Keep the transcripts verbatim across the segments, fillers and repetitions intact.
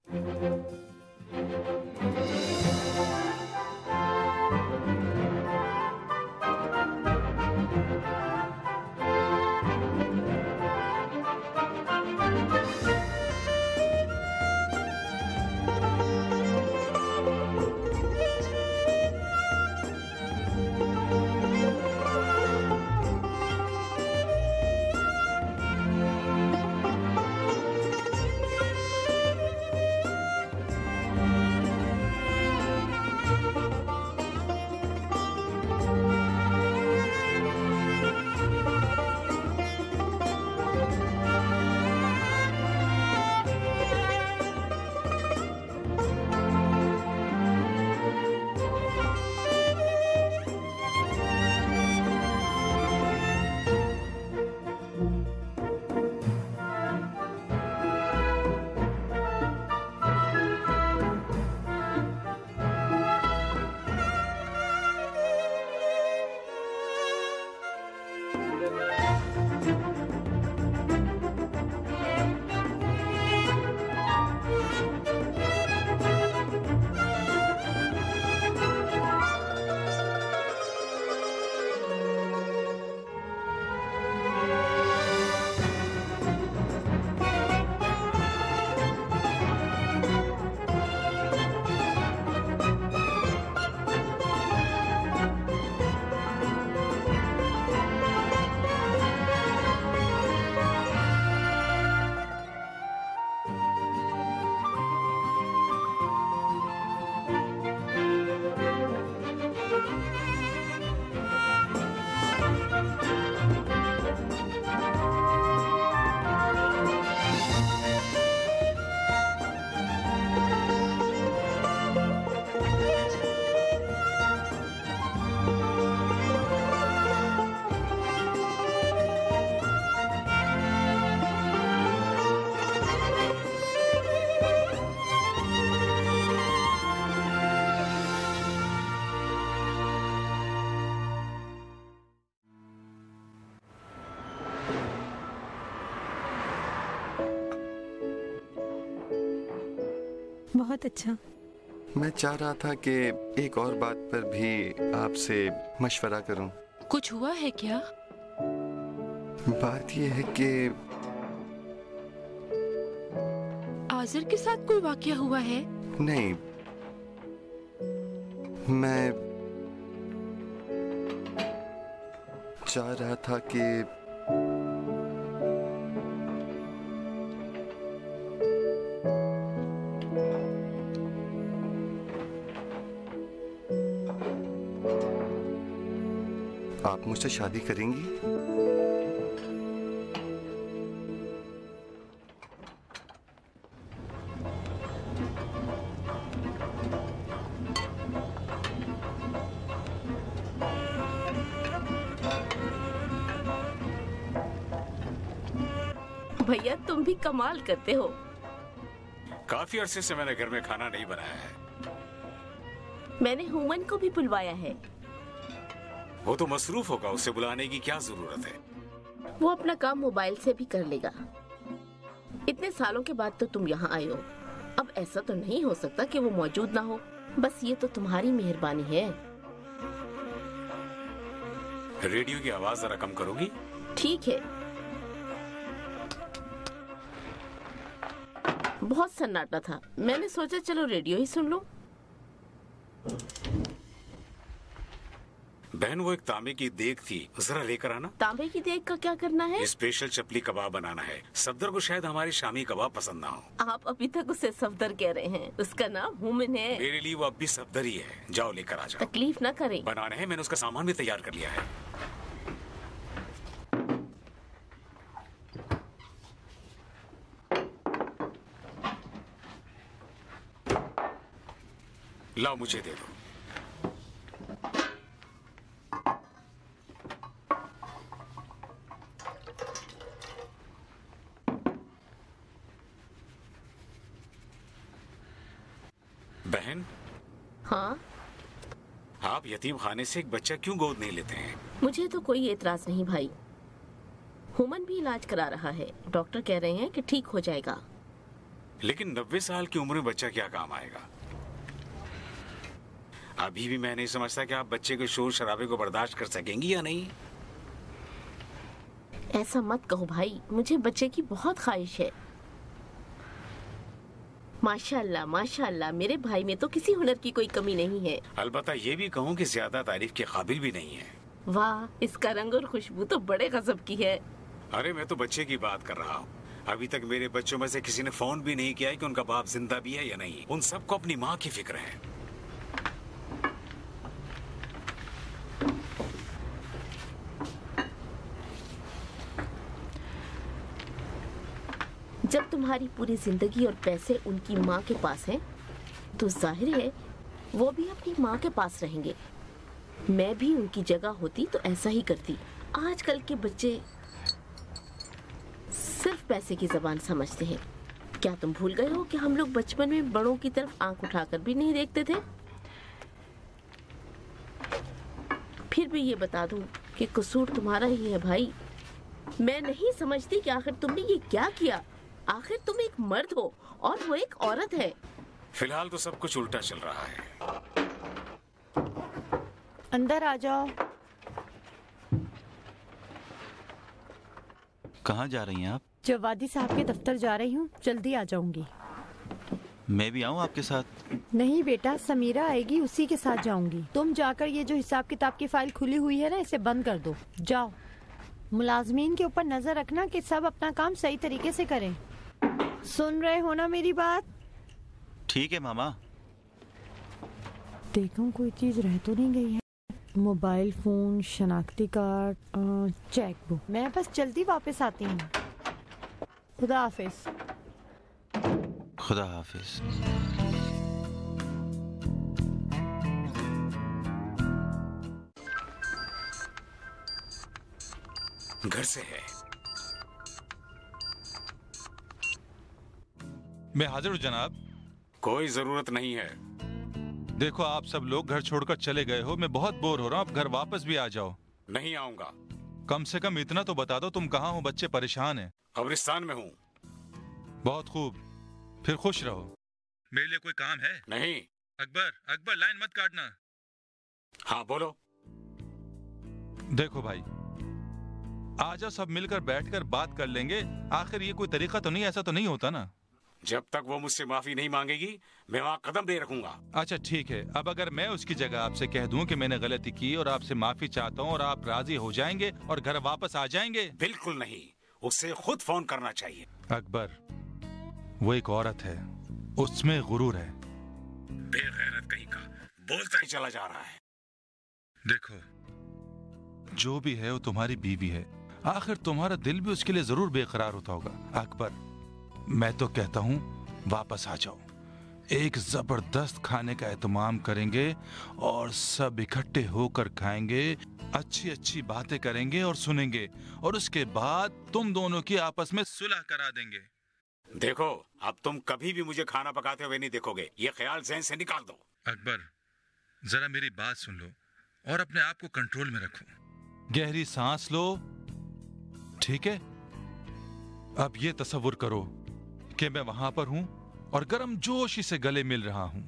बहुत अच्छा। मैं चाह रहा था कि एक और बात पर भी आपसे मशवरा करूं। कुछ हुआ है क्या? बात यह है कि आज़िर के साथ कोई वाकया हुआ है? नहीं, मैं चाह रहा था कि आप मुझसे शादी करेंगी? भैया तुम भी कमाल करते हो। काफी अरसे से मैंने घर में खाना नहीं बनाया है। मैंने हुमन को भी बुलवाया है। वो तो मसरूफ होगा, उसे बुलाने की क्या जरूरत है? वो अपना काम मोबाइल से भी कर लेगा। इतने सालों के बाद तो तुम यहाँ आए हो, अब ऐसा तो नहीं हो सकता कि वो मौजूद ना हो। बस ये तो तुम्हारी मेहरबानी है। रेडियो की आवाज जरा कम करोगी? ठीक है। बहुत सन्नाटा था, मैंने सोचा चलो रेडियो ही सुन लो। बहन वो एक तांबे की देग थी, जरा लेकर आना। तांबे की देग का क्या करना है? स्पेशल चपली कबाब बनाना है। सफदर को शायद हमारे शामी कबाब पसंद ना हो। आप अभी तक उसे सफदर कह रहे हैं, उसका नाम हुमन है। मेरे लिए वो अब भी सफदर ही है। जाओ लेकर आ जाओ। तकलीफ ना करें। बनाने हैं, मैंने उसका सामान भी तैयार कर लिया है। लाओ मुझे दे दो। बहन। हाँ? आप यतीम खाने से एक बच्चा क्यों गोद नहीं लेते हैं? मुझे तो कोई एतराज नहीं भाई। हुमन भी इलाज करा रहा है, डॉक्टर कह रहे हैं कि ठीक हो जाएगा। लेकिन नब्बे साल की उम्र में बच्चा क्या काम आएगा? अभी भी मैं नहीं समझता कि आप बच्चे के शोर शराबे को बर्दाश्त कर सकेंगी या नहीं। ऐसा मत कहो भाई, मुझे बच्चे की बहुत ख्वाहिश है। माशाल्लाह माशाल्लाह, मेरे भाई में तो किसी हुनर की कोई कमी नहीं है। अलबत्ता ये भी कहूँ कि ज्यादा तारीफ के काबिल भी नहीं है। वाह, इसका रंग और खुशबू तो बड़े गजब की है। अरे मैं तो बच्चे की बात कर रहा हूँ। अभी तक मेरे बच्चों में से किसी ने फोन भी नहीं किया है कि उनका बाप जिंदा भी है या नहीं। उन सबको अपनी माँ की फिक्र है। जब तुम्हारी पूरी जिंदगी और पैसे उनकी माँ के पास हैं, तो जाहिर है वो भी अपनी माँ के पास रहेंगे। मैं भी उनकी जगह होती तो ऐसा ही करती। आजकल के बच्चे सिर्फ पैसे की जबान समझते हैं। क्या तुम भूल गए हो कि हम लोग बचपन में बड़ों की तरफ आंख उठाकर भी नहीं देखते थे? फिर भी ये बता दूं कि कसूर तुम्हारा ही है भाई। मैं नहीं समझती कि आखिर तुमने ये क्या किया। आखिर तुम एक मर्द हो और वो एक औरत है। फिलहाल तो सब कुछ उल्टा चल रहा है। अंदर आ जाओ। कहाँ जा रही हैं आप? जवादी साहब के दफ्तर जा रही हूँ, जल्दी आ जाऊंगी। मैं भी आऊँ आपके साथ? नहीं बेटा, समीरा आएगी, उसी के साथ जाऊंगी। तुम जाकर ये जो हिसाब किताब की फाइल खुली हुई है ना, इसे बंद कर दो। जाओ। मुलाजमीन के ऊपर नजर रखना कि सब अपना काम सही तरीके से करें। सुन रहे हो ना मेरी बात? ठीक है मामा। देखो कोई चीज रह तो नहीं गई है। मोबाइल फोन, शनाख्ती कार्ड, चेक बुक। मैं बस जल्दी वापस आती हूँ। खुदा हाफिज। खुदा हाफिज। घर से है। मैं हाजिर हूँ जनाब। कोई जरूरत नहीं है। देखो आप सब लोग घर छोड़कर चले गए हो, मैं बहुत बोर हो रहा हूँ। अब घर वापस भी आ जाओ। नहीं आऊंगा। कम से कम इतना तो बता दो तुम कहाँ हो। बच्चे परेशान हैं। कब्रिस्तान में हूँ। बहुत खूब, फिर खुश रहो। मेरे लिए कोई काम है? नहीं। अकबर, अकबर लाइन मत काटना। हाँ बोलो। देखो भाई, आजा सब मिलकर बैठकर बात कर लेंगे। आखिर ये कोई तरीका तो नहीं, ऐसा तो नहीं होता ना। जब तक वो मुझसे माफी नहीं मांगेगी मैं वहाँ कदम नहीं रखूंगा। अच्छा ठीक है। अब अगर मैं उसकी जगह आपसे कह दूं कि मैंने गलती की और आपसे माफी चाहता हूँ और आप राजी हो जाएंगे और घर वापस आ जाएंगे? बिल्कुल नहीं, उससे खुद फोन करना चाहिए। अकबर, वो एक औरत है, उसमें गुरूर है। बेगैरत कहीं का, बोलता ही चला जा रहा है। देखो, जो भी है वो तुम्हारी बीवी है। आखिर तुम्हारा दिल भी उसके लिए जरूर बेकरार होता होगा। अकबर, मैं तो कहता हूँ वापस आ जाओ। एक जबरदस्त खाने का एहतमाम करेंगे और सब इकट्ठे होकर खाएंगे, अच्छी अच्छी बातें करेंगे और सुनेंगे, और उसके बाद तुम दोनों की आपस में सुलह करा देंगे। देखो, अब तुम कभी भी मुझे खाना पकाते हुए नहीं देखोगे। ये ख्याल ज़हन से निकाल दो। अकबर, जरा मेरी बात सुन लो और अपने आप को कंट्रोल में रखो। गहरी सांस लो, ठीक है? अब ये तसव्वुर करो कि मैं वहां पर हूं और गर्म जोशी से गले मिल रहा हूं।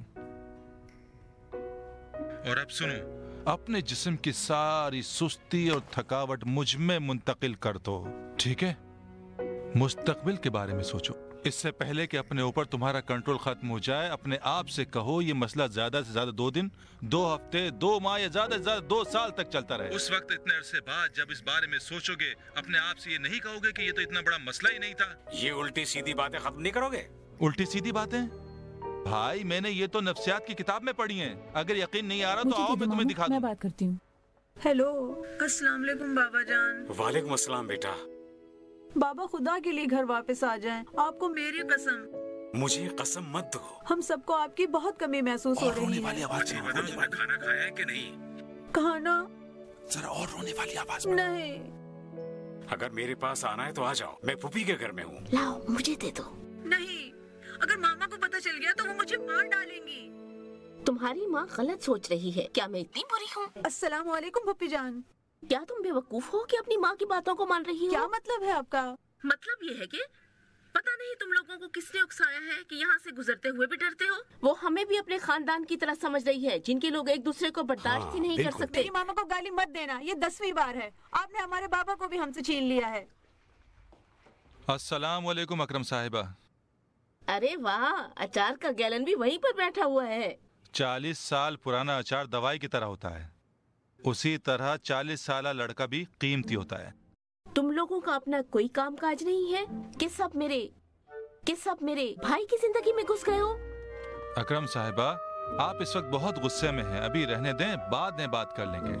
और अब सुनो, अपने जिस्म की सारी सुस्ती और थकावट मुझ में मुंतकिल कर दो, ठीक है? मुस्तकबिल के बारे में सोचो। इससे पहले कि अपने ऊपर तुम्हारा कंट्रोल खत्म हो जाए, अपने आप से कहो ये मसला ज्यादा से ज्यादा दो दिन, दो हफ्ते, दो माह या ज्यादा से ज्यादा दो साल तक चलता रहे। उस वक्त इतने अरसे बाद जब इस बारे में सोचोगे, अपने आप से ये नहीं कहोगे कि ये तो इतना बड़ा मसला ही नहीं था। ये उल्टी सीधी बातें खत्म नहीं करोगे? उल्टी सीधी बातें? भाई, मैंने ये तो नफ्सियात की किताब में पढ़ी है। अगर यकीन नहीं आ रहा तो आओ मैं तुम्हें दिखा दूं। मैं बात करती हूँ। हेलो, अस्सलाम वालेकुम बाबा जान। वालेकुम अस्सलाम बेटा। बाबा, खुदा के लिए घर वापस आ जाएं। आपको मेरी कसम। मुझे कसम मत दो। हम सबको आपकी बहुत कमी महसूस हो रही है। रोने वाली आवाज में बताओ, तुमने खाना खाया है कि नहीं? खाना? जरा और रोने वाली आवाज में। नहीं। अगर मेरे पास आना है तो आ जाओ, मैं पुपी के घर में हूँ। लाओ, मुझे दे दो। नहीं, अगर मामा को पता चल गया तो वो मुझे मार डालेंगी। तुम्हारी माँ गलत सोच रही है। क्या मैं इतनी बुरी हूँ? अस्सलाम वालेकुम पप्पी जान। क्या तुम बेवकूफ हो कि अपनी माँ की बातों को मान रही हो? क्या मतलब है आपका? मतलब ये है कि पता नहीं तुम लोगों को किसने उकसाया है कि यहाँ से गुजरते हुए भी डरते हो। वो हमें भी अपने खानदान की तरह समझ रही है, जिनके लोग एक दूसरे को बर्दाश्त ही नहीं कर सकते। मेरी मामा को गाली मत देना, ये दसवीं बार है। आपने हमारे बाबा को भी हमसे छीन लिया है। अस्सलाम वालेकुम अकरम साहिबा। अरे वाह, अचार का गैलन भी वहीं पर बैठा हुआ है। चालीस साल पुराना अचार दवाई की तरह होता है, उसी तरह चालीस साल लड़का भी कीमती होता है। तुम लोगों का अपना कोई काम काज नहीं है कि सब मेरे कि सब मेरे भाई की जिंदगी में घुस गए हो? अकरम साहिबा, आप इस वक्त बहुत गुस्से में हैं, अभी रहने दें, बाद में बात कर लेंगे।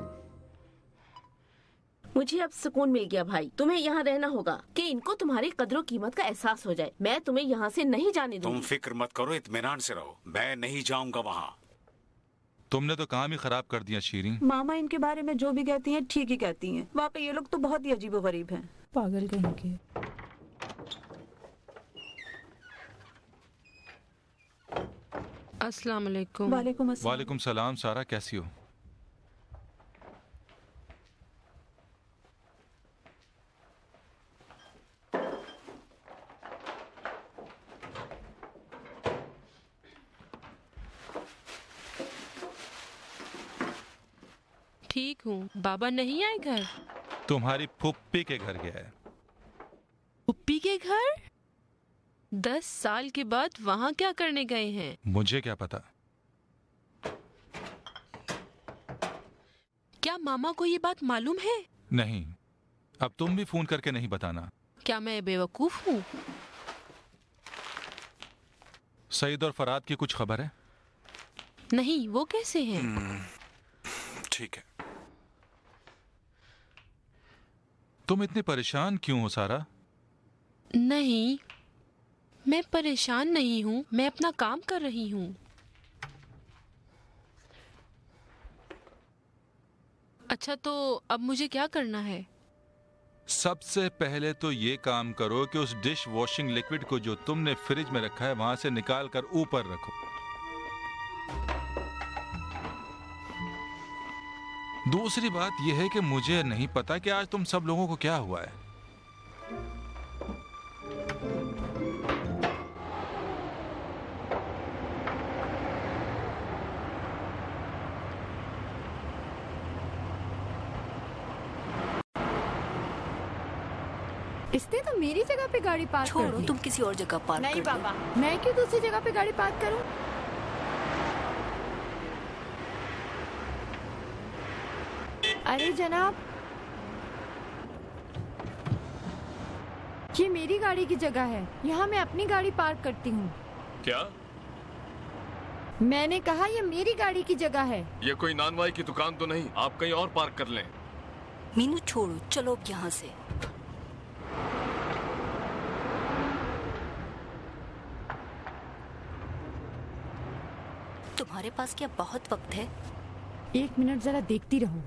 मुझे अब सुकून मिल गया भाई। तुम्हें यहाँ रहना होगा कि इनको तुम्हारी कदरों कीमत का एहसास हो जाए। मैं तुम्हें यहाँ से नहीं जाने दूंगी। तुम फिक्र मत करो, इत्मीनान से रहो, मैं नहीं जाऊंगा वहाँ। तुमने तो काम ही खराब कर दिया शीरीन। मामा इनके बारे में जो भी कहती हैं ठीक ही कहती हैं। वाकई ये लोग तो बहुत ही अजीबोगरीब हैं। पागल कहीं के। अस्सलाम वालेकुम। वालेकुम अस्सलाम। वालेकुम सलाम। सारा कैसी हो? ठीक हूँ। बाबा नहीं आए घर? तुम्हारी फुप्पी के घर गया है। पुप्पी के घर? दस साल के बाद वहाँ क्या करने गए हैं? मुझे क्या पता। क्या मामा को ये बात मालूम है? नहीं, अब तुम भी फोन करके नहीं बताना। क्या मैं बेवकूफ हूँ? सईद और फराद की कुछ खबर है? नहीं, वो कैसे हैं? ठीक है। तुम इतनी परेशान क्यों हो सारा? नहीं, मैं परेशान नहीं हूँ, मैं अपना काम कर रही हूँ। अच्छा, तो अब मुझे क्या करना है? सबसे पहले तो ये काम करो कि उस डिश वॉशिंग लिक्विड को जो तुमने फ्रिज में रखा है वहां से निकाल कर ऊपर रखो। दूसरी बात यह है कि मुझे नहीं पता कि आज तुम सब लोगों को क्या हुआ है। इसने तो मेरी जगह पे गाड़ी पार्क कर छोड़ो, दी। तुम किसी और जगह पार्क नहीं कर दो। बाबा, मैं क्यों दूसरी जगह पे गाड़ी पार्क करूं? अरे जनाब, ये मेरी गाड़ी की जगह है, यहाँ मैं अपनी गाड़ी पार्क करती हूँ। क्या? मैंने कहा ये मेरी गाड़ी की जगह है। ये कोई नानवाई की दुकान तो नहीं, आप कहीं और पार्क कर लें। मीनू छोड़ो, चलो अब यहाँ से। तुम्हारे पास क्या बहुत वक्त है? एक मिनट जरा देखती रहो।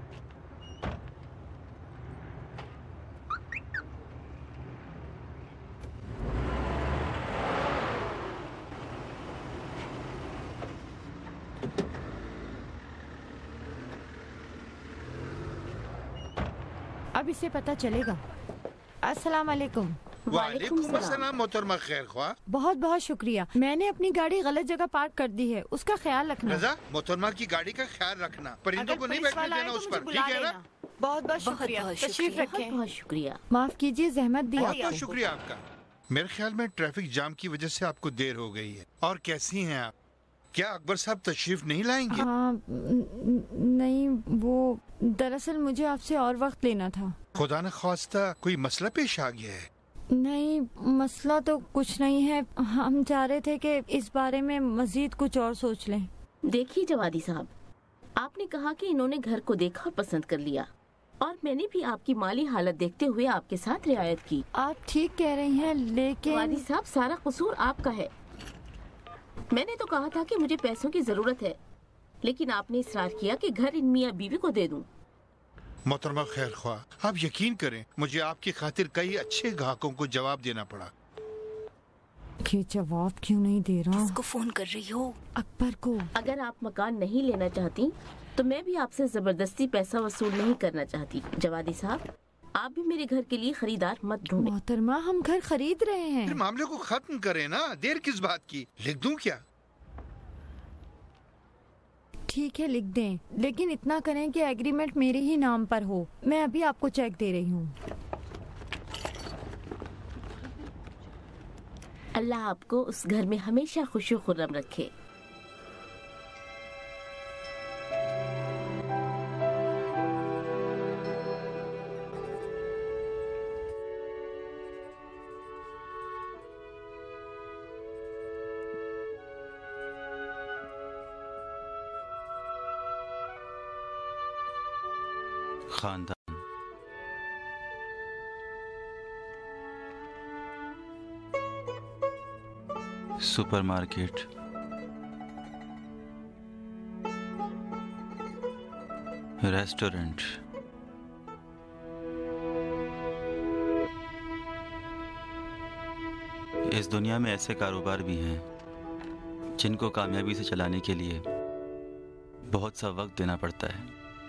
अब इसे पता चलेगा। अस्सलाम वालेकुम। वालेकुम अस्सलाम मोहतरमा खैर ख्वाह। बहुत बहुत शुक्रिया। मैंने अपनी गाड़ी गलत जगह पार्क कर दी है, उसका ख्याल रखना। रजा, मोहतरमा की गाड़ी का ख्याल रखना, परिंदों को नहीं बैठने देना उस पर, ठीक है ना? बहुत बहुत शुक्रिया। तशरीफ रखें। बहुत शुक्रिया। माफ कीजिए, जहमत दी बहुत आपको। बहुत शुक्रिया आपका। मेरे ख्याल में ट्रैफिक जाम की वजह से आपको देर हो गई है। और कैसी हैं आप? क्या अकबर साहब तशरीफ नहीं लाएंगे? हाँ, न- नहीं, वो दरअसल मुझे आपसे और वक्त लेना था। खुदा न ख्वास्ता कोई मसला पेश आ गया है? नहीं, मसला तो कुछ नहीं है। हम चाह रहे थे कि इस बारे में मजीद कुछ और सोच लें। देखिए जवादी साहब, आपने कहा कि इन्होंने घर को देखा और पसंद कर लिया, और मैंने भी आपकी माली हालत देखते हुए आपके साथ रियायत की। आप ठीक कह रही हैं, लेकिन जवादी साहब, सारा कसूर आपका है। मैंने तो कहा था कि मुझे पैसों की जरूरत है, लेकिन आपने इसरार किया कि घर इन मियाँ बीवी को दे दूं। मोहतरमा खैर ख्वाह, आप यकीन करें, मुझे आपकी खातिर कई अच्छे ग्राहकों को जवाब देना पड़ा। ये जवाब क्यों नहीं दे रहा? किसको फोन कर रही हो? अकबर को। अगर आप मकान नहीं लेना चाहती तो मैं भी आपसे जबरदस्ती पैसा वसूल नहीं करना चाहती। जवादी साहब, आप भी मेरे घर के लिए खरीदार मत ढूंढें। मोहतरमा, हम घर खरीद रहे हैं। फिर मामले को खत्म करें ना, देर किस बात की? लिख दूं क्या? ठीक है, लिख दें, लेकिन इतना करें कि एग्रीमेंट मेरे ही नाम पर हो। मैं अभी आपको चेक दे रही हूँ। अल्लाह आपको उस घर में हमेशा खुशी खुर्रम रखे। खानदान, सुपरमार्केट, रेस्टोरेंट, इस दुनिया में ऐसे कारोबार भी हैं जिनको कामयाबी से चलाने के लिए बहुत सा वक्त देना पड़ता है।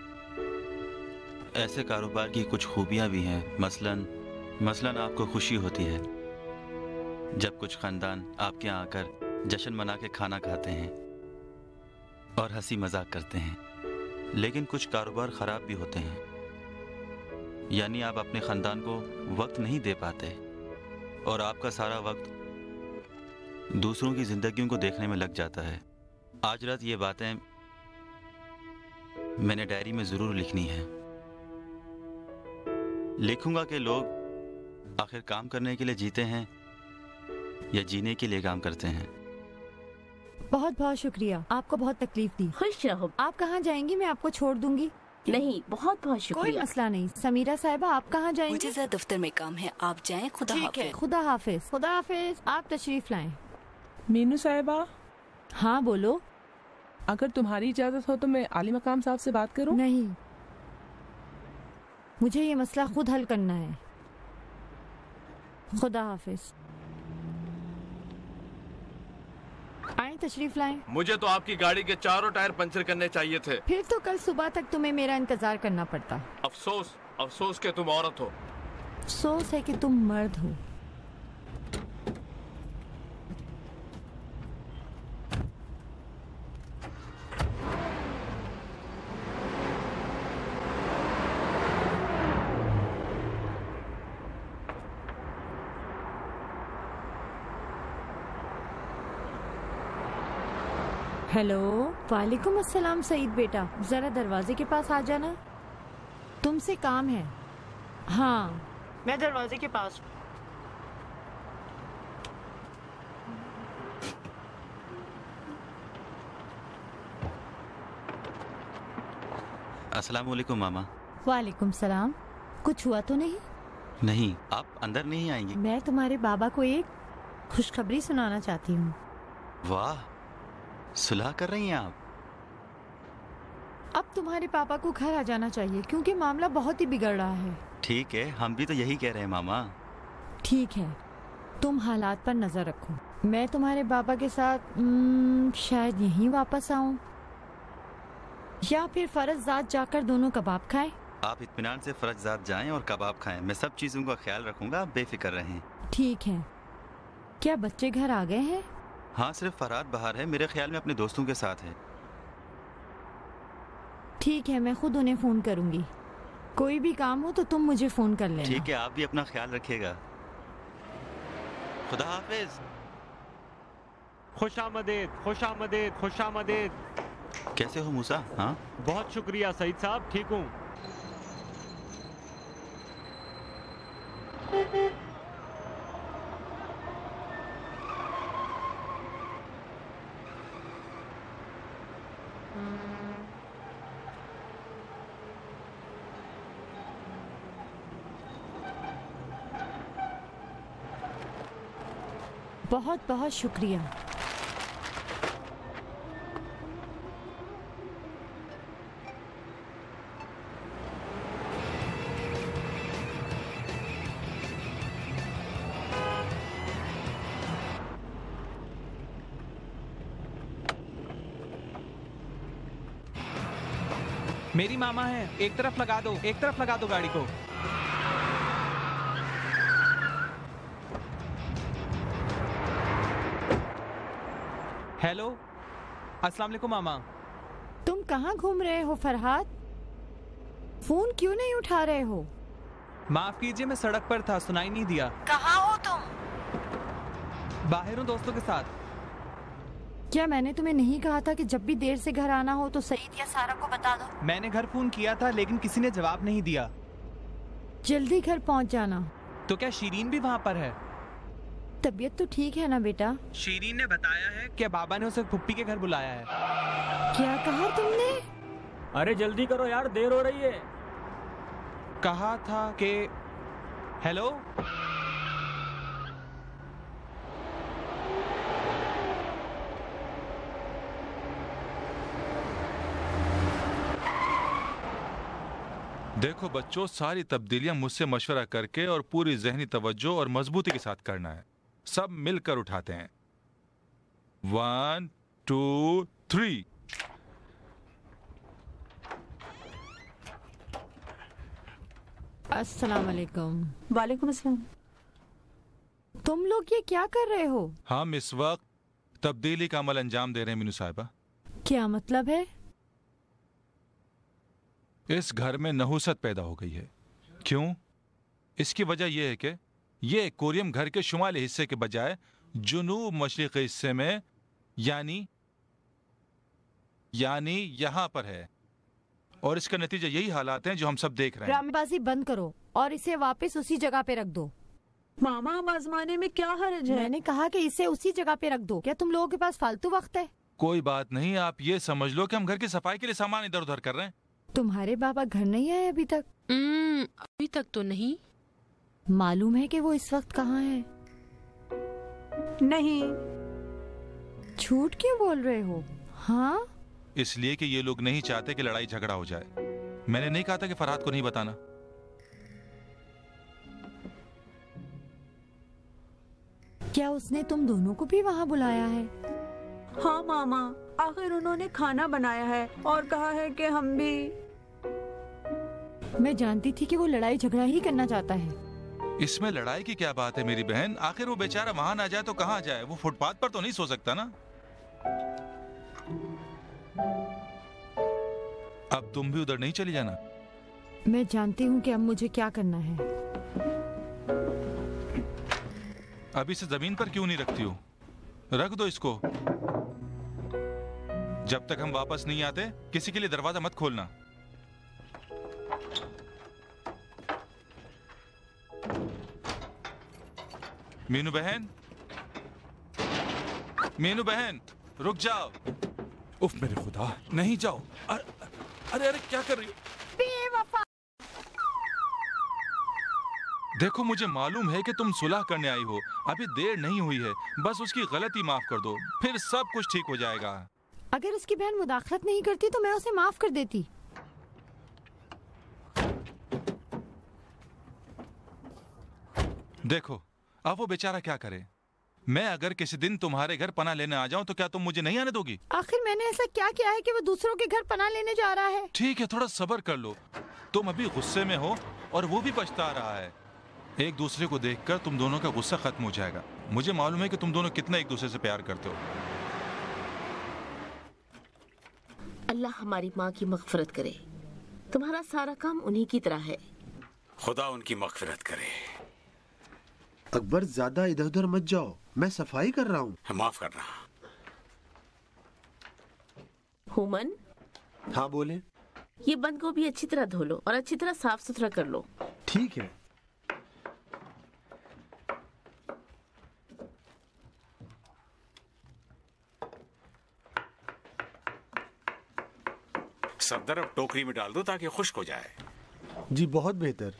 ऐसे कारोबार की कुछ खूबियां भी हैं। मसलन मसलन आपको खुशी होती है जब कुछ खानदान आपके यहाँ आकर जश्न मना के खाना खाते हैं और हंसी मजाक करते हैं। लेकिन कुछ कारोबार खराब भी होते हैं, यानी आप अपने खानदान को वक्त नहीं दे पाते और आपका सारा वक्त दूसरों की जिंदगियों को देखने में लग जाता है। आज रात ये बातें मैंने डायरी में जरूर लिखनी है। लिखूंगा कि लोग आखिर काम करने के लिए जीते हैं या जीने के लिए काम करते हैं। बहुत बहुत शुक्रिया, आपको बहुत तकलीफ दी। खुश रहो। आप कहाँ जाएंगी? मैं आपको छोड़ दूंगी। नहीं, बहुत बहुत शुक्रिया। कोई मसला नहीं। समीरा साहिबा, आप कहाँ जाएंगी? मुझे जरा दफ्तर में काम है, आप जाएं। खुदा हाफिज। खुदा हाफिज। खुदा हाफिज। आप तशरीफ लाएं। मीनू साहिबा। हाँ बोलो। अगर तुम्हारी इजाजत हो तो मैं आली मकाम साहब से बात करूं? नहीं, मुझे ये मसला खुद हल करना है। खुदा हाफिज। आए, तशरीफ लाएं। मुझे तो आपकी गाड़ी के चारों टायर पंचर करने चाहिए थे। फिर तो कल सुबह तक तुम्हें मेरा इंतजार करना पड़ता। अफसोस अफसोस कि तुम औरत हो। अफसोस है कि तुम मर्द हो। हेलो, वालेकुम अस्सलाम सईद बेटा, जरा दरवाजे के पास आ जाना, तुमसे काम है। हाँ, मैं दरवाजे के पास। अस्सलाम वालेकुम मामा। वालेकुम सलाम। कुछ हुआ तो नहीं? नहीं, आप अंदर नहीं आएंगी? मैं तुम्हारे बाबा को एक खुशखबरी सुनाना चाहती हूँ। वाह, सुलह कर रही हैं आप? अब तुम्हारे पापा को घर आ जाना चाहिए क्योंकि मामला बहुत ही बिगड़ रहा है। ठीक है, हम भी तो यही कह रहे हैं मामा। ठीक है, तुम हालात पर नजर रखो। मैं तुम्हारे बाबा के साथ न, शायद यहीं वापस आऊं या फिर फरजजाद जाकर दोनों कबाब खाएं। आप इत्मीनान से फरजजाद जाएं और कबाब खाएं। मैं सब चीजों का ख्याल रखूंगा, आप बेफिक्र रहें। ठीक है। क्या बच्चे घर आ गए हैं? हाँ, सिर्फ फरहाद बाहर है, मेरे ख्याल में अपने दोस्तों के साथ है। ठीक है, मैं खुद उन्हें फोन करूंगी। कोई भी काम हो तो तुम मुझे फोन कर लेना। ठीक है, आप भी अपना ख्याल रखिएगा। खुदा हाफिज। खुशामदीद, खुशामदीद, खुशामदीद। कैसे हो मूसा? हाँ, बहुत शुक्रिया सईद साहब, ठीक हूँ। बहुत बहुत शुक्रिया। मेरी मामा है, एक तरफ लगा दो, एक तरफ लगा दो गाड़ी को। हेलो, अस्सलाम वालेकुम मामा। तुम कहाँ घूम रहे हो फरहाद? फोन क्यों नहीं उठा रहे हो? माफ कीजिए, मैं सड़क पर था, सुनाई नहीं दिया। कहाँ हो तुम? बाहर हूँ दोस्तों के साथ। क्या मैंने तुम्हें नहीं कहा था कि जब भी देर से घर आना हो तो सईद या सारा को बता दो? मैंने घर फोन किया था लेकिन किसी ने जवाब नहीं दिया। जल्दी घर पहुँच जाना। तो क्या शीरीन भी वहाँ पर है? तबीयत तो ठीक है ना बेटा? शीरीन ने बताया है कि बाबा ने उसे फुप्पी के घर बुलाया है। क्या कहा तुमने? अरे जल्दी करो यार, देर हो रही है। कहा था कि हेलो। देखो बच्चों, सारी तब्दीलियां मुझसे मशवरा करके और पूरी जहनी तवज्जो और मजबूती के साथ करना है। सब मिलकर उठाते हैं। One two three. अस्सलाम वालेकुम। वालेकुम अस्सलाम। तुम लोग ये क्या कर रहे हो? हम इस वक्त तब्दीली का अमल अंजाम दे रहे हैं मीनू साहिबा। क्या मतलब है? इस घर में नहुसत पैदा हो गई है। क्यों? इसकी वजह यह है कि ये एक्वेरियम घर के शुमाली हिस्से के बजाय जुनूब मशरिकी हिस्से में यानी यानी यहाँ पर है, और इसका नतीजा यही हालात हैं जो हम सब देख रहे हैं। ड्रामेबाजी बंद करो और इसे वापस उसी जगह पे रख दो। मामा, हम आजमाने में क्या हर्ज है? मैंने कहा कि इसे उसी जगह पे रख दो। क्या तुम लोगों के पास फालतू वक्त है? कोई बात नहीं, आप ये समझ लो कि हम घर की सफाई के लिए सामान इधर उधर कर रहे हैं। तुम्हारे बाबा घर नहीं आए अभी तक? mm, अभी तक तो नहीं। मालूम है कि वो इस वक्त कहाँ है? नहीं। झूठ क्यों बोल रहे हो? हाँ, इसलिए कि ये लोग नहीं चाहते कि लड़ाई झगड़ा हो जाए। मैंने नहीं कहा था कि फरहाद को नहीं बताना। क्या उसने तुम दोनों को भी वहाँ बुलाया है? हाँ मामा, आखिर उन्होंने खाना बनाया है और कहा है कि हम भी। मैं जानती थी कि वो लड़ाई झगड़ा ही करना चाहता है। इसमें लड़ाई की क्या बात है मेरी बहन? आखिर वो बेचारा वहाँ ना जाए तो कहाँ जाए? वो फुटपाथ पर तो नहीं सो सकता ना। अब तुम भी उधर नहीं चली जाना। मैं जानती हूँ कि अब मुझे क्या करना है। अब इसे जमीन पर क्यों नहीं रखती हो? रख दो इसको। जब तक हम वापस नहीं आते किसी के लिए दरवाजा मत खोलना। मीनू बहन, मीनू बहन, रुक जाओ। उफ मेरे खुदा, नहीं जाओ। अरे अरे, अरे क्या कर रही हो? बेवफा। देखो, मुझे मालूम है कि तुम सुलह करने आई हो। अभी देर नहीं हुई है, बस उसकी गलती माफ कर दो, फिर सब कुछ ठीक हो जाएगा। अगर उसकी बहन मुदाखलत नहीं करती तो मैं उसे माफ कर देती। देखो, अब वो बेचारा क्या करे। मैं अगर किसी दिन तुम्हारे घर पनाह लेने आ जाऊं तो क्या तुम मुझे नहीं आने दोगी? आखिर मैंने ऐसा क्या किया है कि वो दूसरों के घर पनाह लेने जा रहा है? ठीक है, थोड़ा सब्र कर लो। तुम अभी गुस्से में हो और वो भी पछता रहा है। एक दूसरे को देखकर तुम दोनों का गुस्सा खत्म हो जाएगा। मुझे मालूम है कि तुम दोनों कितना एक दूसरे से प्यार करते हो। अल्लाह हमारी माँ की मग़फ़िरत करे। तुम्हारा सारा काम उन्हीं की तरह है। खुदा उनकी मग़फ़िरत करे। अकबर, ज्यादा इधर उधर मत जाओ, मैं सफाई कर रहा हूँ। माफ करना। हुमन। हाँ बोले। ये बंद गोभी अच्छी तरह धो लो और अच्छी तरह साफ सुथरा कर लो। ठीक है। सफदर टोकरी में डाल दो ताकि खुश्क हो जाए। जी बहुत बेहतर।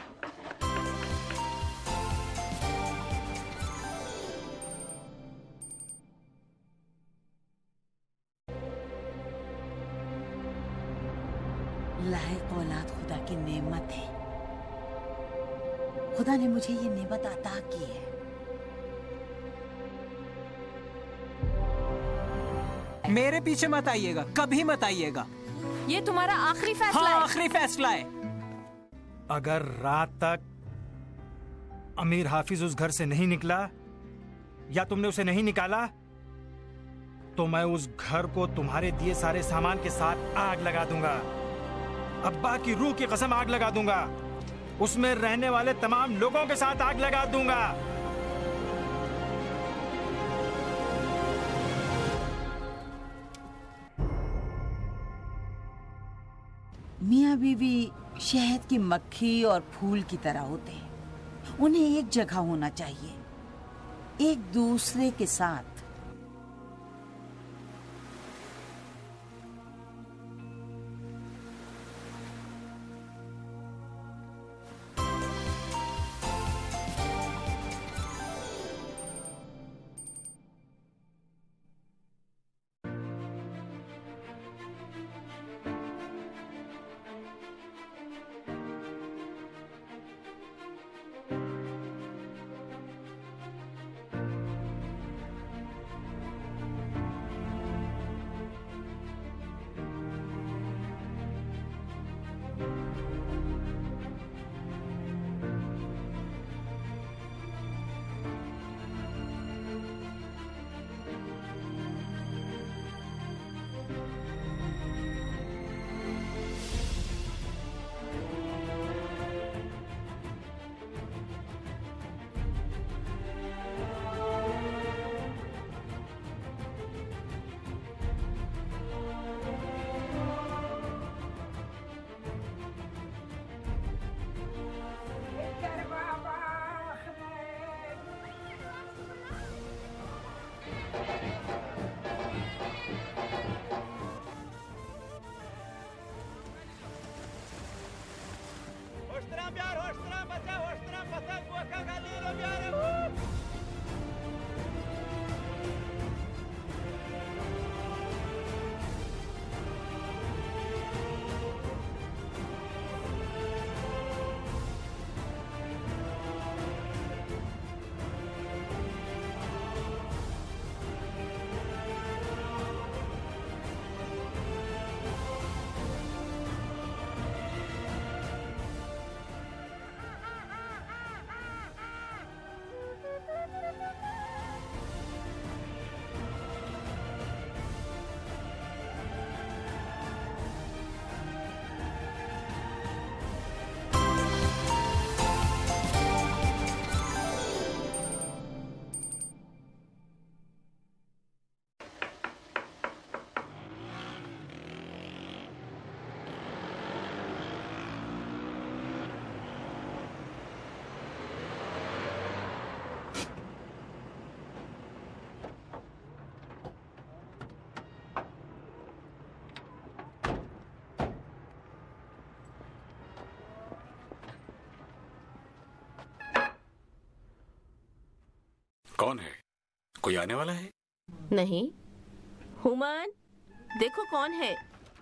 लायक औलाद खुदा की नेमत है। खुदा ने मुझे ये नेमत अता की है। मेरे पीछे मत आइएगा, कभी मत आइएगा। ये तुम्हारा आखिरी फैसला है। हाँ, आखिरी फैसला है। अगर रात तक अमीर हाफिज उस घर से नहीं निकला या तुमने उसे नहीं निकाला तो मैं उस घर को तुम्हारे दिए सारे सामान के साथ आग लगा दूंगा। अब्बा की रूह की कसम आग लगा दूंगा। उसमें रहने वाले तमाम लोगों के साथ आग लगा दूंगा। मियाँ बीवी शहद की मक्खी और फूल की तरह होते हैं। उन्हें एक जगह होना चाहिए, एक दूसरे के साथ। कौन है? कोई आने वाला है? नहीं। हुमान, देखो कौन है।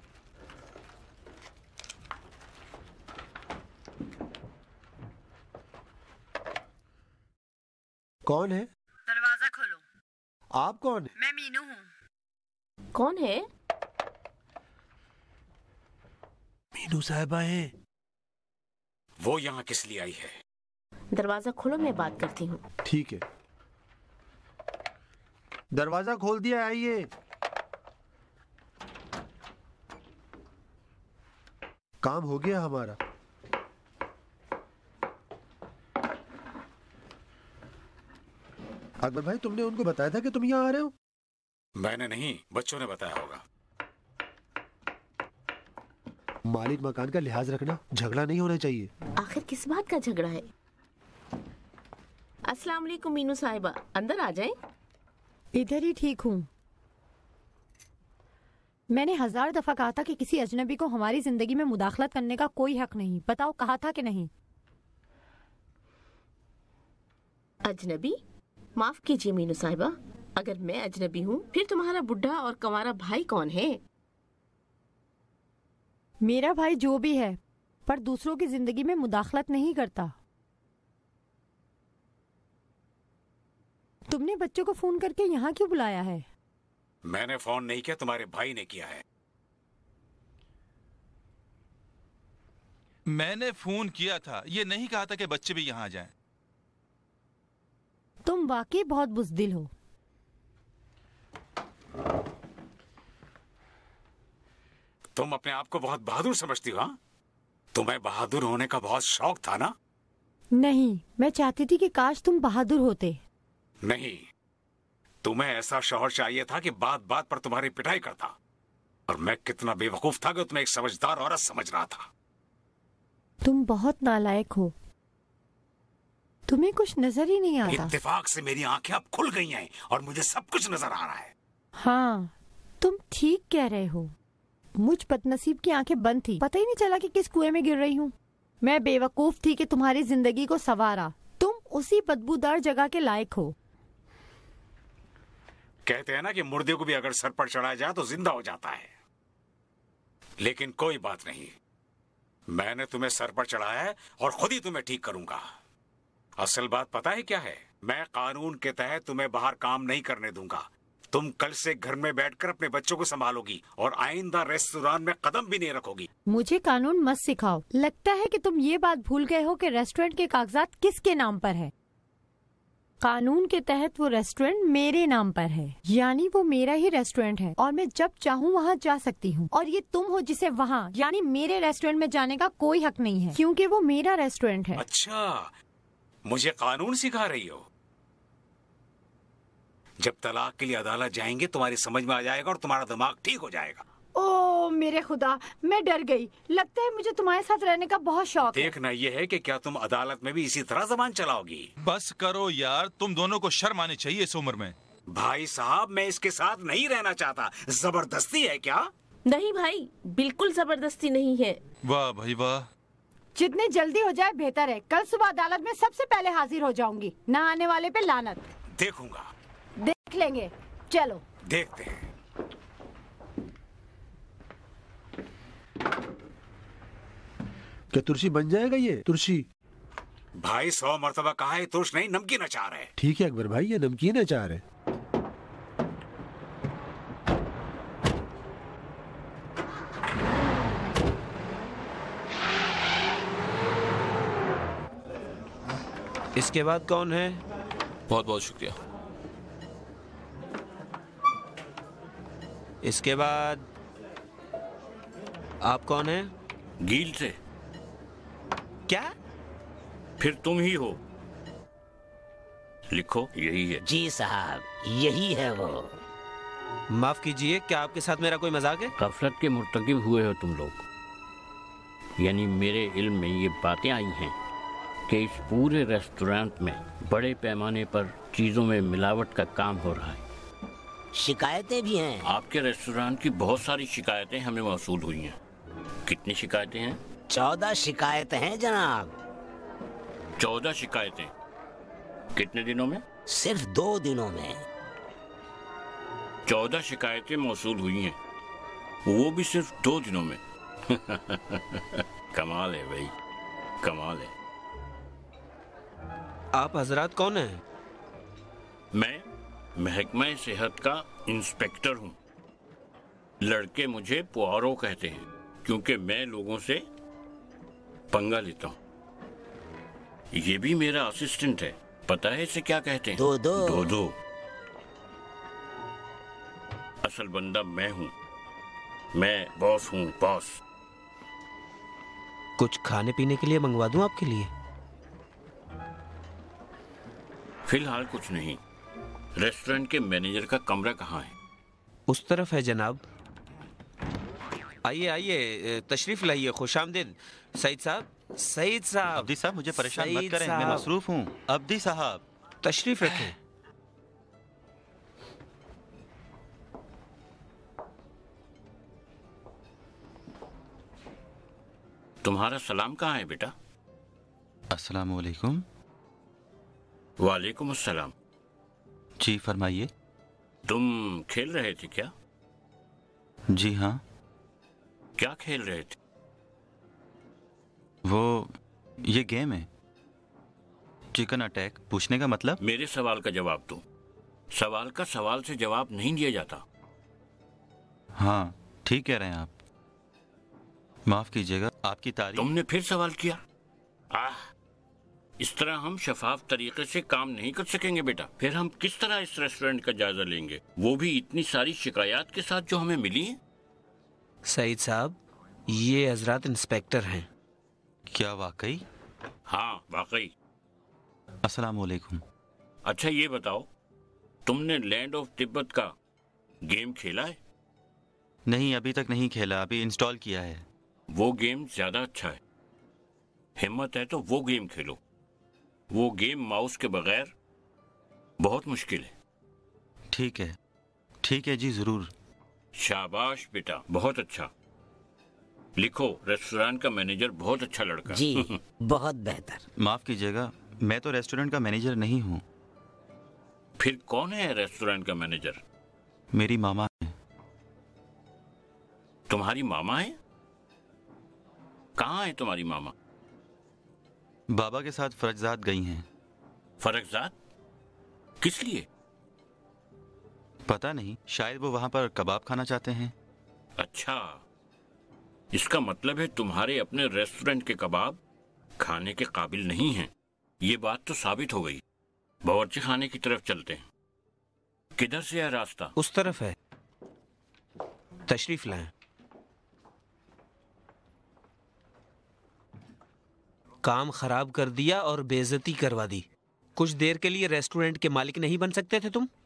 कौन है? दरवाजा खोलो। आप कौन है? मैं मीनू हूँ। कौन है? मीनू साहिबा है। वो यहाँ किस लिए आई है? दरवाजा खोलो, मैं बात करती हूँ। ठीक है, दरवाजा खोल दिया, आइए। काम हो गया हमारा। अकबर भाई, तुमने उनको बताया था कि तुम यहाँ आ रहे हो? मैंने नहीं, बच्चों ने बताया होगा। मालिक मकान का लिहाज रखना, झगड़ा नहीं होना चाहिए। आखिर किस बात का झगड़ा है? अस्सलाम वालेकुम मीनू साहिबा, अंदर आ जाएं। इधर ही ठीक हूँ। मैंने हजार दफा कहा था कि किसी अजनबी को हमारी जिंदगी में मुदाखलत करने का कोई हक नहीं। बताओ, कहा था कि नहीं? अजनबी? माफ कीजिए मीनू साहिबा, अगर मैं अजनबी हूँ फिर तुम्हारा बुढ़ा और कंवारा भाई कौन है? मेरा भाई जो भी है, पर दूसरों की जिंदगी में मुदाखलत नहीं करता। तुमने बच्चों को फोन करके यहाँ क्यों बुलाया है? मैंने फोन नहीं किया, तुम्हारे भाई ने किया है। मैंने फोन किया था, ये नहीं कहा था कि बच्चे भी यहाँ आ जाएं। तुम वाकई बहुत बुज़दिल हो। तुम अपने आप को बहुत बहादुर समझती हो? हाँ? तुम्हें बहादुर होने का बहुत शौक था ना? नहीं, मैं चाहती थी कि काश तुम बहादुर होते। नहीं, तुम्हें ऐसा शौहर चाहिए था कि बात बात पर तुम्हारी पिटाई करता। और मैं कितना बेवकूफ था कि तुम्हें एक समझदार औरत समझ रहा था। तुम बहुत नालायक हो, तुम्हें कुछ नजर ही नहीं आता। इत्तेफाक से मेरी आंखें अब खुल गई हैं और मुझे सब कुछ नजर आ रहा है। हाँ, तुम ठीक कह रहे हो। मुझ बदनसीब की आंखें बंद थी, पता ही नहीं चला कि किस कुएं में गिर रही हूँ। मैं बेवकूफ थी कि तुम्हारी जिंदगी को संवारा। तुम उसी बदबूदार जगह के लायक हो। कहते हैं ना कि मुर्दे को भी अगर सर पर चढ़ाया जाए तो जिंदा हो जाता है। लेकिन कोई बात नहीं, मैंने तुम्हें सर पर चढ़ाया है और खुद ही तुम्हें ठीक करूंगा। असल बात पता है क्या है? मैं कानून के तहत तुम्हें बाहर काम नहीं करने दूंगा। तुम कल से घर में बैठकर अपने बच्चों को संभालोगी और आइंदा रेस्टोरेंट में कदम भी नहीं रखोगी। मुझे कानून मत सिखाओ। लगता है कि तुम ये बात भूल गए हो कि रेस्टोरेंट के कागजात किसके नाम पर है। कानून के तहत वो रेस्टोरेंट मेरे नाम पर है, यानी वो मेरा ही रेस्टोरेंट है और मैं जब चाहूँ वहाँ जा सकती हूँ। और ये तुम हो जिसे वहाँ यानी मेरे रेस्टोरेंट में जाने का कोई हक नहीं है, क्योंकि वो मेरा रेस्टोरेंट है। अच्छा, मुझे कानून सिखा रही हो? जब तलाक के लिए अदालत जाएंगे तुम्हारी समझ में आ जाएगा और तुम्हारा दिमाग ठीक हो जाएगा। ओ मेरे खुदा, मैं डर गई। लगता है मुझे तुम्हारे साथ रहने का बहुत शौक है। देखना ये है कि क्या तुम अदालत में भी इसी तरह जबान चलाओगी। बस करो यार, तुम दोनों को शर्म आनी चाहिए इस उम्र में। भाई साहब, मैं इसके साथ नहीं रहना चाहता। जबरदस्ती है क्या? नहीं भाई, बिल्कुल जबरदस्ती नहीं है। वाह भाई वाह। जितने जल्दी हो जाए बेहतर है। कल सुबह अदालत में सबसे पहले हाजिर हो जाऊंगी। ना आने वाले पे लानत। देखूंगा। देख लेंगे, चलो देखते हैं। क्या तुलसी बन जाएगा ये तुलसी? भाई सौ मर्तबा कहा है तुर्श नहीं, नमकीन अचार है। ठीक है अकबर भाई, ये नमकीन अचार है। इसके बाद कौन है? बहुत बहुत शुक्रिया। इसके बाद आप कौन हैं? गील से। क्या? फिर तुम ही हो। लिखो, यही है। जी साहब, यही है वो। माफ कीजिए, क्या आपके साथ मेरा कोई मजाक है? गफलत के मुर्तकिब हुए हो तुम लोग। यानी मेरे इल्म में ये बातें आई हैं कि इस पूरे रेस्टोरेंट में बड़े पैमाने पर चीजों में मिलावट का काम हो रहा है। शिकायतें भी हैं। आपके रेस्टोरेंट की बहुत सारी शिकायतें हमें मौसूल हुई हैं। कितनी शिकायतें हैं? चौदह शिकायतें हैं जनाब। चौदह शिकायतें? कितने दिनों में? सिर्फ दो दिनों में। चौदह शिकायतें मौसूल हुई हैं, वो भी सिर्फ दो दिनों में। कमाल है भाई, कमाल है। आप हजरात कौन हैं? मैं महकमा सेहत का इंस्पेक्टर हूँ। लड़के मुझे पुआरो कहते हैं क्योंकि मैं लोगों से पंगा लेता हूँ। ये भी मेरा असिस्टेंट है। पता है इसे क्या कहते हैं? दो दो। दो दो। असल बंदा मैं हूँ। मैं बॉस हूँ, बॉस। कुछ खाने पीने के लिए मंगवा दूं आपके लिए? फिलहाल कुछ नहीं। रेस्टोरेंट के मैनेजर का कमरा कहाँ है? उस तरफ है जनाब। आइए आइए, तशरीफ लाइए। खुशामदीद सईद साहब। सईद साहब। अब्दी साहब, मुझे परेशान मत करें, मैं मसरूफ हूँ। अब्दी साहब, तशरीफ रखें। तुम्हारा सलाम कहाँ है बेटा? अस्सलाम वालेकुम। वालेकुम अस्सलाम। जी फरमाइए। तुम खेल रहे थे क्या? जी हाँ। क्या खेल रहे थे? वो ये गेम है, चिकन अटैक। पूछने का मतलब? मेरे सवाल का जवाब दो। सवाल का सवाल से जवाब नहीं दिया जाता। हाँ ठीक कह रहे हैं आप, माफ कीजिएगा। आपकी तारीफ। तुमने फिर सवाल किया। आह, इस तरह हम शफाफ तरीके से काम नहीं कर सकेंगे बेटा। फिर हम किस तरह इस रेस्टोरेंट का जायजा लेंगे, वो भी इतनी सारी शिकायत के साथ जो हमें मिली है? सईद साहब, ये हजरत इंस्पेक्टर हैं। क्या वाकई? हाँ वाकई। अस्सलाम वालेकुम। अच्छा ये बताओ, तुमने लैंड ऑफ तिब्बत का गेम खेला है? नहीं, अभी तक नहीं खेला, अभी इंस्टॉल किया है। वो गेम ज्यादा अच्छा है। हिम्मत है तो वो गेम खेलो। वो गेम माउस के बगैर बहुत मुश्किल है। ठीक है, ठीक है जी, जरूर। शाबाश बेटा, बहुत अच्छा। लिखो, रेस्टोरेंट का मैनेजर बहुत अच्छा लड़का। जी बहुत बेहतर। माफ कीजिएगा, मैं तो रेस्टोरेंट का मैनेजर नहीं हूँ। फिर कौन है रेस्टोरेंट का मैनेजर? मेरी मामा है। तुम्हारी मामा है? कहाँ है तुम्हारी मामा? बाबा के साथ फरजदाद गई हैं। फरजदाद? किस लिए? पता नहीं, शायद वो वहाँ पर कबाब खाना चाहते हैं। अच्छा, इसका मतलब है तुम्हारे अपने रेस्टोरेंट के कबाब खाने के काबिल नहीं हैं। ये बात तो साबित हो गई। बावर्ची खाने की तरफ चलते हैं। किधर से है रास्ता? उस तरफ है। तशरीफ लाएं। काम खराब कर दिया और बेइज्जती करवा दी। कुछ देर के लिए रेस्टोरेंट के मालिक नहीं बन सकते थे तुम?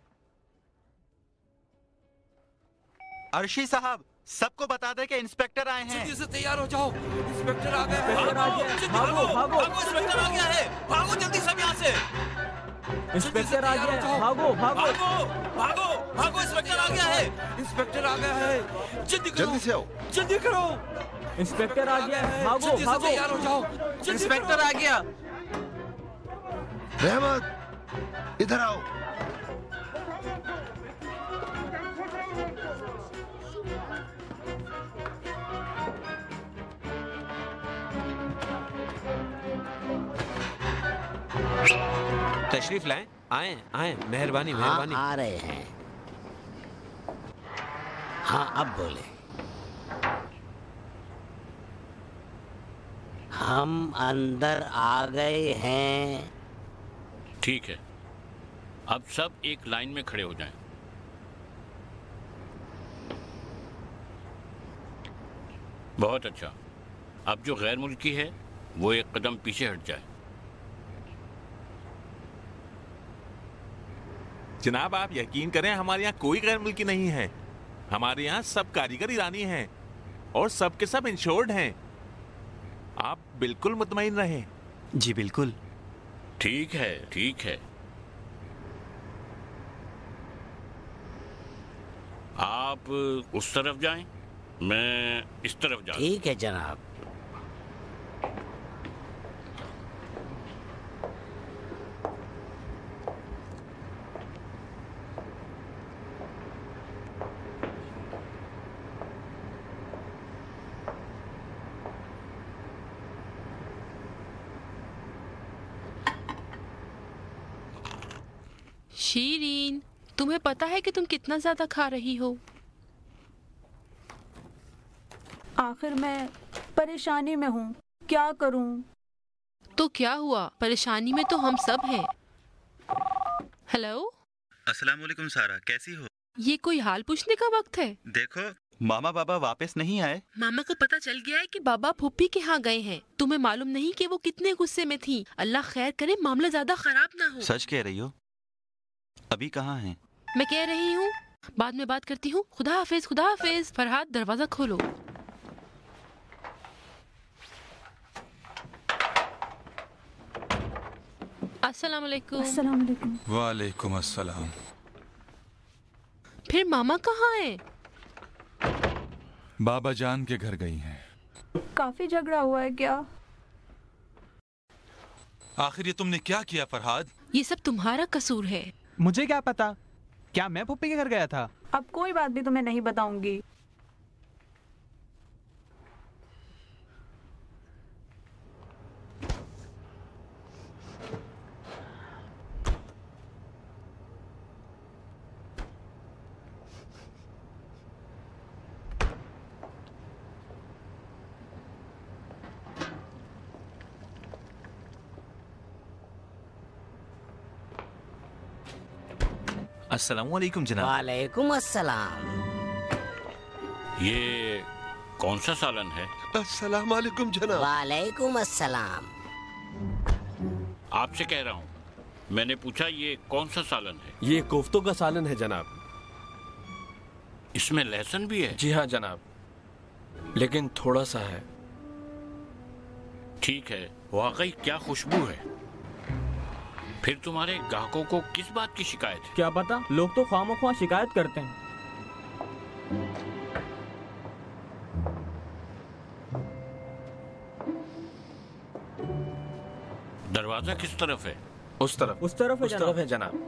अर्शी साहब, सबको बता दे कि इंस्पेक्टर आए हैं। जल्दी से तैयार हो जाओ, इंस्पेक्टर आ गया है। इंस्पेक्टर आ गया है। भागो, भागो। भागो, इंस्पेक्टर आ गया है। भागो जल्दी सब यहाँ से। इंस्पेक्टर आ गया है। भागो, भागो। भागो, भागो, भागो, इंस्पेक्टर आ गया है। इंस्पेक्टर आ गया है। जल्दी करो। जल्दी से आओ। जल्दी करो। इंस्पेक्टर आ गया है। भागो, जल्दी से भागो। तैयार हो जाओ। इंस्पेक्टर आ गया। रहमत, इधर आओ। तशरीफ लाएं। आए आए, मेहरबानी मेहरबानी। हाँ, आ रहे हैं। हाँ अब बोले। हम अंदर आ गए हैं। ठीक है, अब सब एक लाइन में खड़े हो जाएं। बहुत अच्छा। अब जो गैर मुल्की है वो एक कदम पीछे हट जाए। जनाब, आप यकीन करें, हमारे यहाँ कोई गैर मुल्की नहीं है। हमारे यहाँ सब कारीगर ईरानी हैं और सब के सब इंश्योर्ड हैं। आप बिल्कुल मुतमईन रहें। जी बिल्कुल। ठीक है, ठीक है। आप उस तरफ जाएं, मैं इस तरफ जाऊं। ठीक है जनाब। शीरीन, तुम्हें पता है कि तुम कितना ज्यादा खा रही हो? आखिर मैं परेशानी में हूँ, क्या करूँ? तो क्या हुआ, परेशानी में तो हम सब हैं। हेलो। अस्सलाम वालेकुम सारा, कैसी हो? ये कोई हाल पूछने का वक्त है? देखो, मामा बाबा वापस नहीं आए। मामा को पता चल गया है कि बाबा फुप्पी के यहाँ गए हैं। तुम्हें मालूम नहीं कि वो कितने गुस्से में थी। अल्लाह खैर करे, मामला ज्यादा खराब ना हो। सच कह रही हो? अभी कहाँ हैं? मैं कह रही हूँ, बाद में बात करती हूँ। खुदा हाफिज, खुदा हाफिज। फरहाद, दरवाजा खोलो। अस्सलाम वालेकुम। अस्सलाम वालेकुम। वालेकुम अस्सलाम। फिर मामा कहाँ हैं? बाबा जान के घर गई हैं। काफी झगड़ा हुआ है क्या? आखिर ये तुमने क्या किया फरहाद? ये सब तुम्हारा कसूर है। मुझे क्या पता, क्या मैं पुप्पी के घर गया था? अब कोई बात भी तुम्हें नहीं बताऊंगी। अस्सलाम वालेकुम जनाब। वालेकुम अस्सलाम। ये कौन सा सालन है? अस्सलाम वालेकुम जनाब। वालेकुम अस्सलाम। आपसे कह रहा हूँ, मैंने पूछा ये कौन सा सालन है? ये कोफ्तों का सालन है जनाब। इसमें लहसुन भी है? जी हाँ जनाब, लेकिन थोड़ा सा है। ठीक है, वाकई क्या खुशबू है। फिर तुम्हारे ग्राहकों को किस बात की शिकायत है? क्या पता, लोग तो खामोखा शिकायत करते हैं। दरवाजा किस तरफ है? उस तरफ। उस तरफ है उस तरफ है जनाब।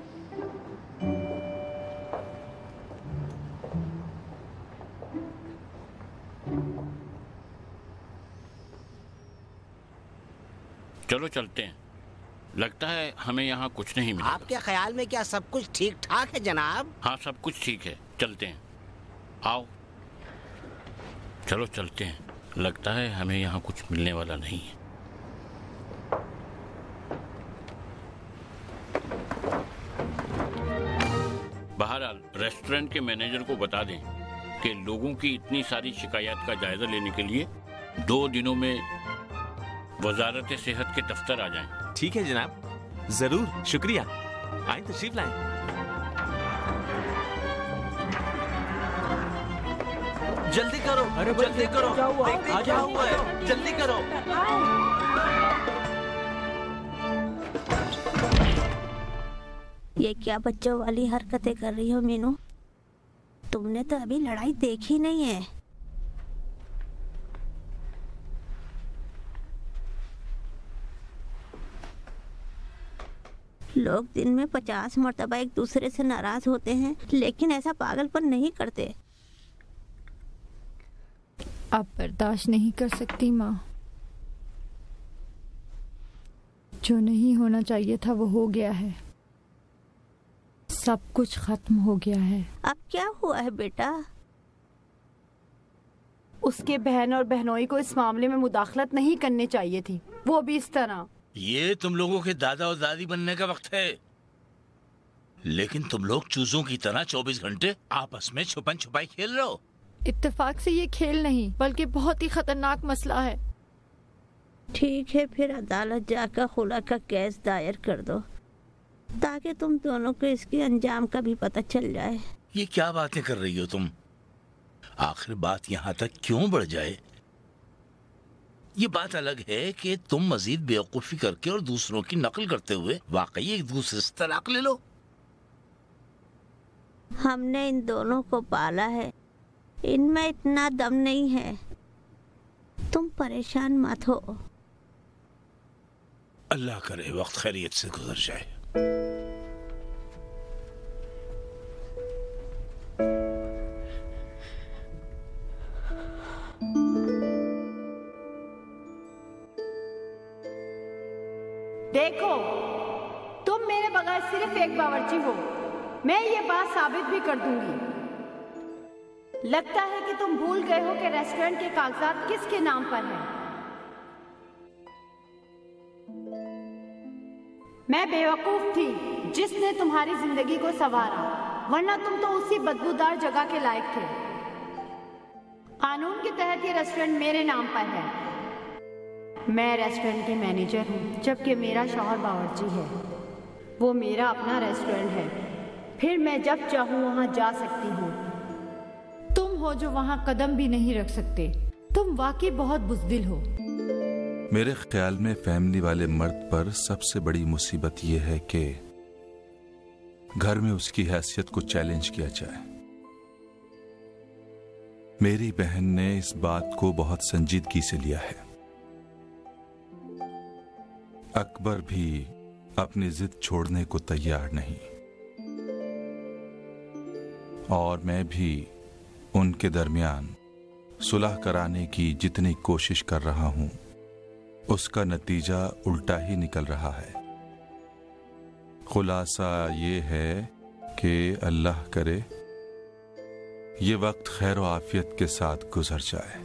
चलो चलते हैं, लगता है हमें यहाँ कुछ नहीं मिला। आपके ख्याल में क्या सब कुछ ठीक ठाक है जनाब? हाँ, सब कुछ ठीक है, चलते हैं। आओ चलो चलते हैं, लगता है हमें यहाँ कुछ मिलने वाला नहीं है। बहरहाल रेस्टोरेंट के मैनेजर को बता दें कि लोगों की इतनी सारी शिकायत का जायजा लेने के लिए दो दिनों में वजारत सेहत के दफ्तर आ जाएं। ठीक है जनाब, जरूर, शुक्रिया। आए तशरीफ लाएं। जल्दी करो, अरे जल्दी करो, देखते आ क्या जाओ, हुआ है, जल्दी करो। ये क्या बच्चों वाली हरकतें कर रही हो मीनू? तुमने तो अभी लड़ाई देखी नहीं है। लोग दिन में पचास मर्तबा एक दूसरे से नाराज होते हैं, लेकिन ऐसा पागलपन नहीं करते। अब बर्दाश्त नहीं कर सकती माँ। जो नहीं होना चाहिए था वो हो गया है। सब कुछ खत्म हो गया है। अब क्या हुआ है बेटा? उसके बहन और बहनोई को इस मामले में मुदाखलत नहीं करनी चाहिए थी, वो भी इस तरह। ये तुम लोगों के दादा और दादी बनने का वक्त है, लेकिन तुम लोग चूजों की तरह चौबीस घंटे आपस में छुपन छुपाई खेल रहे हो। इत्तेफाक से ये खेल नहीं बल्कि बहुत ही खतरनाक मसला है। ठीक है, फिर अदालत जाकर खुला का केस दायर कर दो ताकि तुम दोनों को इसके अंजाम का भी पता चल जाए। ये क्या बातें कर रही हो तुम? आखिर बात यहाँ तक क्यों बढ़ जाए? ये बात अलग है कि तुम मजीद बेवकूफी करके और दूसरों की नकल करते हुए वाकई एक दूसरे से तलाक ले लो। हमने इन दोनों को पाला है, इनमें इतना दम नहीं है। तुम परेशान मत हो। अल्लाह करे वक्त खैरियत से गुजर जाए। देखो, तुम मेरे बगैर सिर्फ एक बावर्ची हो, मैं ये बात साबित भी कर दूंगी। लगता है कि तुम भूल गए हो कि रेस्टोरेंट के कागजात किसके नाम पर हैं। मैं बेवकूफ थी जिसने तुम्हारी जिंदगी को संवारा, वरना तुम तो उसी बदबूदार जगह के लायक थे। कानून के तहत ये रेस्टोरेंट मेरे नाम पर है। मैं रेस्टोरेंट की मैनेजर हूँ, जबकि मेरा शौहर बावर्ची है। वो मेरा अपना रेस्टोरेंट है, फिर मैं जब चाहूँ वहाँ जा सकती हूँ। तुम हो जो वहाँ कदम भी नहीं रख सकते। तुम वाकई बहुत बुज़दिल हो। मेरे ख्याल में फैमिली वाले मर्द पर सबसे बड़ी मुसीबत यह है कि घर में उसकी हैसियत को चैलेंज किया जाए। मेरी बहन ने इस बात को बहुत संजीदगी से लिया है। अकबर भी अपनी जिद छोड़ने को तैयार नहीं, और मैं भी उनके दरमियान सुलह कराने की जितनी कोशिश कर रहा हूं, उसका नतीजा उल्टा ही निकल रहा है। खुलासा ये है कि अल्लाह करे ये वक्त खैर और आफियत के साथ गुजर जाए।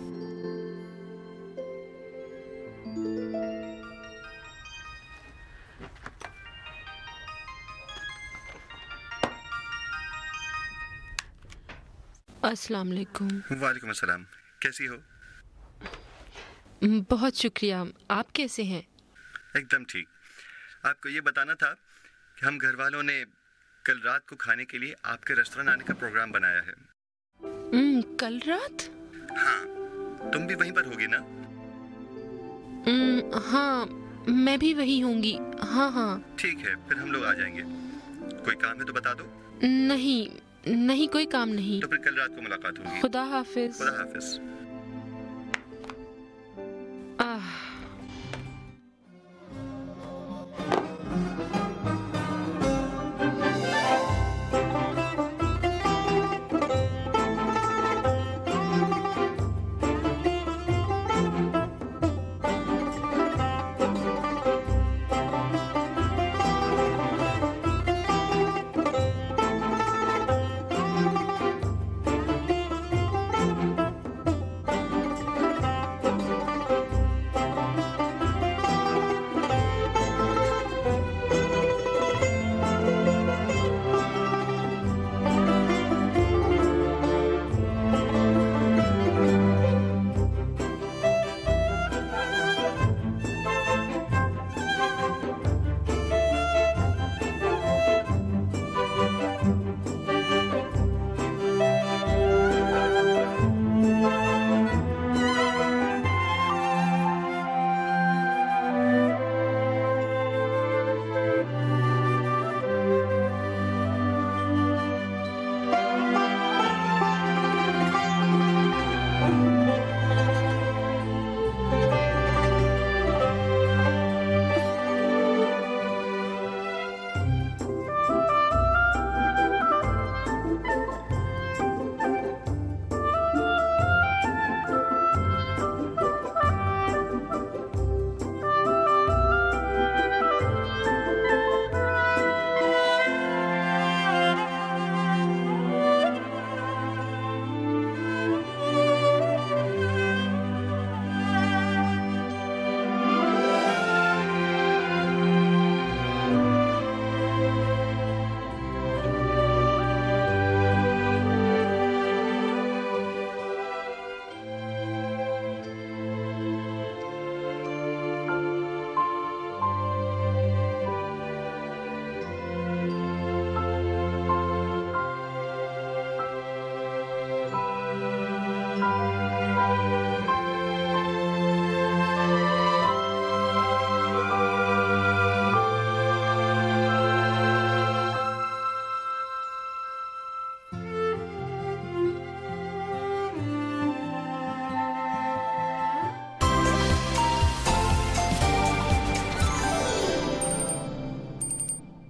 अस्सलाम वालेकुम। वालेकुम अस्सलाम। कैसी हो? बहुत शुक्रिया। आप कैसे हैं? एकदम ठीक। आपको ये बताना था कि हम घर वालों ने कल रात को खाने के लिए आपके रेस्टोरेंट आने का प्रोग्राम बनाया है। हम्म, कल रात? हाँ, तुम भी वहीं पर होगी ना? हम्म, हाँ, मैं भी वही होंगी। हाँ हाँ। ठीक है, फिर हम लोग आ जाएंगे। कोई काम है तो बता दो। नहीं नहीं, कोई काम नहीं। तो फिर कल रात को मुलाकात होगी। खुदा हाफिज। खुदा हाफिज।